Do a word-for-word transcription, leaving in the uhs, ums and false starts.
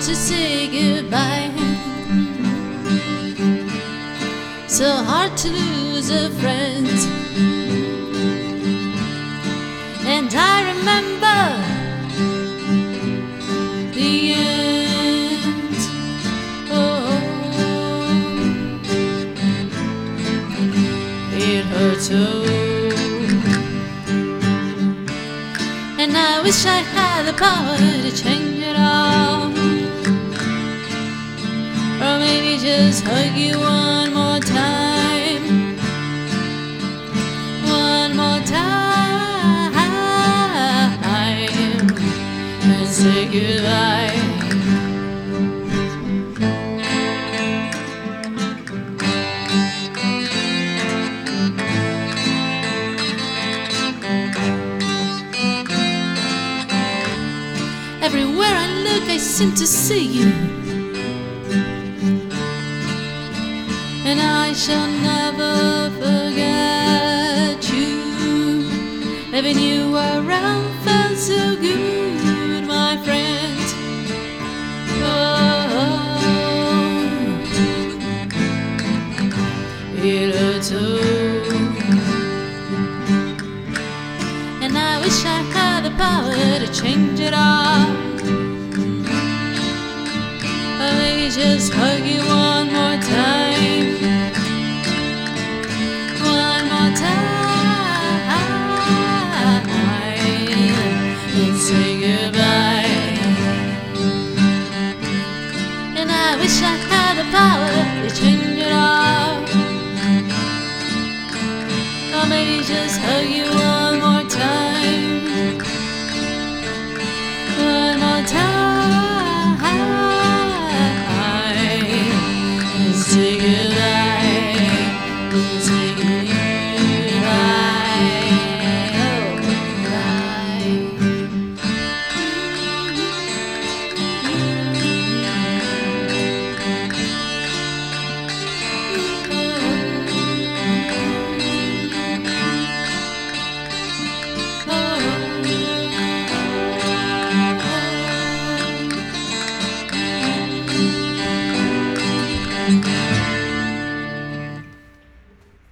to say goodbye. So hard to lose a friend. And I remember the end. Oh, it hurts so. And I wish I had the power to change it all. Or maybe just hug you one more time. One more time. And say goodbye. Everywhere I look, I seem to see you, and I shall never forget you. Having you around felt so good, my friend. Oh, it hurts so. And I wish I had the power to change it all. Or maybe just hug you one more time. One more time. And say goodbye. And I wish I had the power to change it all. Or maybe just hug you one more time. One more time. And say goodbye. And say goodbye.